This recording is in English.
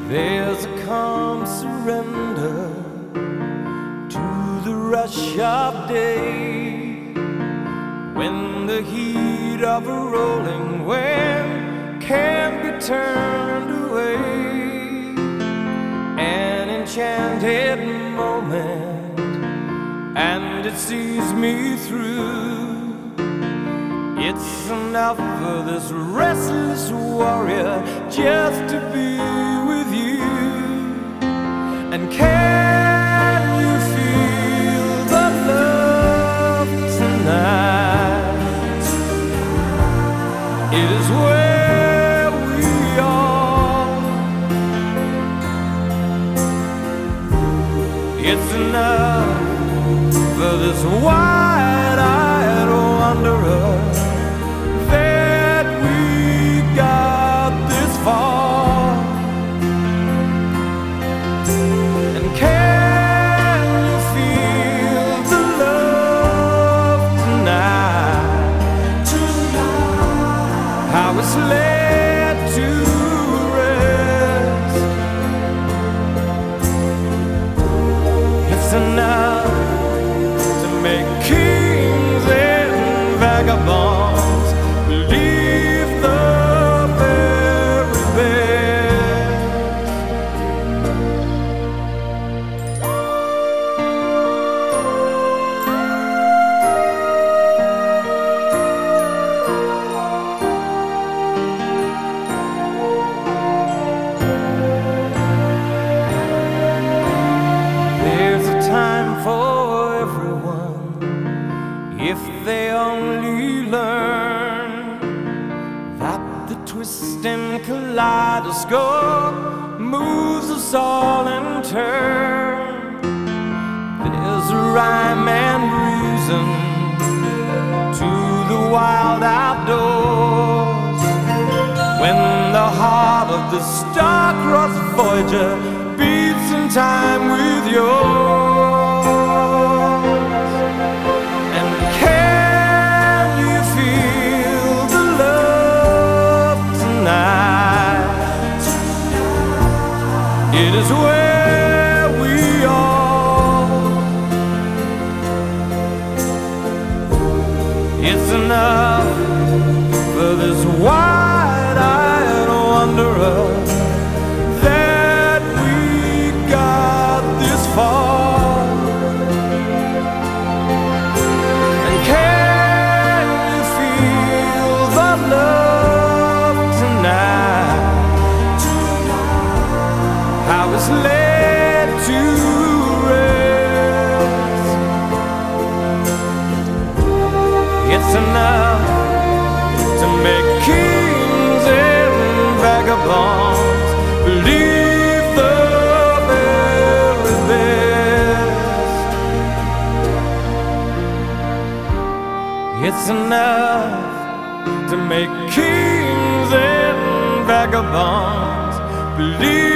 There's a calm surrender to the rush of day, when the heat of a rolling wave can't be turned away. An enchanted moment, and it sees me through. It's enough for this restless warrior just to be with you. And can you feel the love tonight? It is where we are. It's enough for this wide-eyed wanderer that we got this far. And can you feel the love tonight? How it's laid to rest. It's enough to make kings and vagabonds believe the very best. There's a time for everyone, if they only learn that the twisting kaleidoscope moves us all in turn. There's a rhyme and reason to the wild outdoors, when the heart of the star-crossed Voyager beats in time with yours. And can you feel the love tonight? It is where we are. It's enough for this wide-eyed wanderer that we got this far. And can you feel the love tonight? How it's laid to rest. It's enough to make kings and vagabonds believe the very best. It's enough to make kings and vagabonds believe